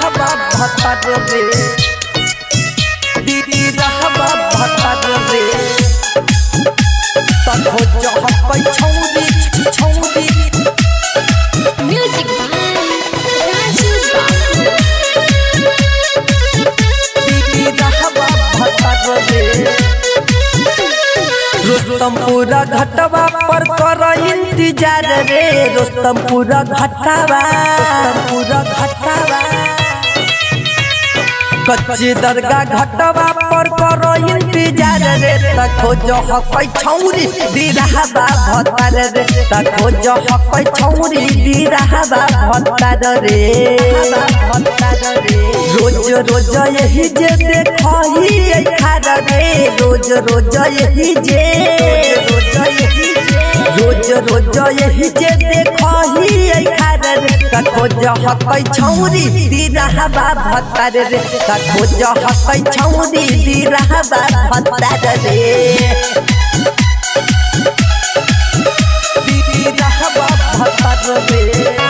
रहबा भतर रे दीदी रहबा भतर रे तन हो जहाँ पै छौरी छौरी म्यूजिक बाय राजू बाबू दीदी रहबा भतर रे रुस्तमपुरा घाटवा पर कर इंतजार रे रुस्तमपुरा घाटवा कच्ची दरगाह घाटवा पर कर इंतजार रे तखो जो हकै छौरी दिरहबा भतर रे तखो जो हकै छौरी दिरहबा भतर रे रोज रोज यही जे देखही खार रे रोज रोज यही जे देखही खार रे तखो जो हकै छौरी दिरहबा भतर रे तखो जो हकै छौरी दिरहबा भतर रे दिरहबा भतर रे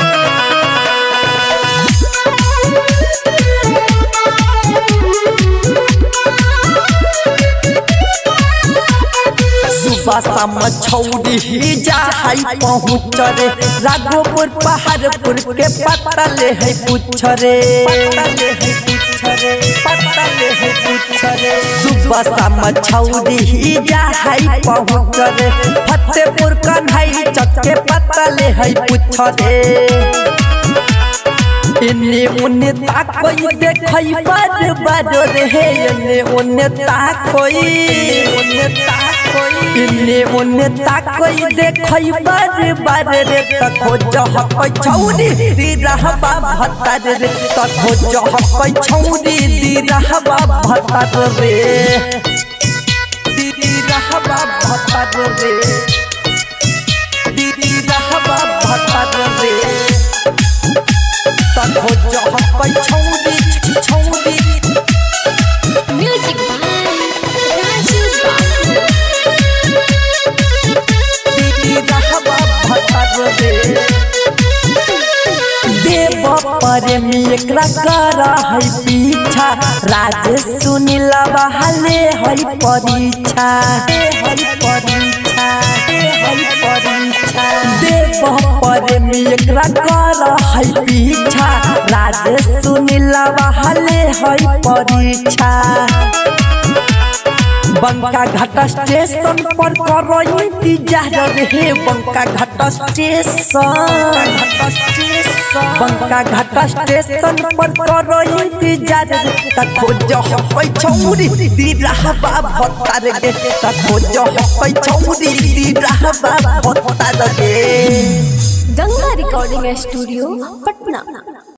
सुबह शाम छौरी ही जाई पहुँच रे राघोपुर पहाड़पुर के पता ले है पूछ रे सुबह शाम छौरी ही जाई पहुँच रे फतेहपुर कन्हई चक के पता ले है पूछ रे इन्ने उन्ने ताकोई देखई बार बार रे इन्ने उन्ने ताकोई इन्ने उन्ने ताकोई देखई बार बार रे तखो जहकै छौरी दिरहबा भतर रे तखो जहकै छौरी दिरहबा भतर रे दिरहबा भतर रे दिरहबा भतर रे तखो जहकै छौरी म्यूजिक बाय राजू बाबू देव प्रेमी एकरा कर है पीछा राजेश सुनील बहाले है परीक्षा देव प्रेमी एकरा कर है पीछा राजेश सुनील बहाले है परीक्षा बंका घाट स्टेशन पर करो इंतजार रे बंका घाट स्टेशन पर करो इंतजार रे तखो जो हकै छौरी दिरहबा भतर रे तखो जो हकै छौरी दिरहबा भतर रे गंगा रिकॉर्डिंग स्टूडियो पटना।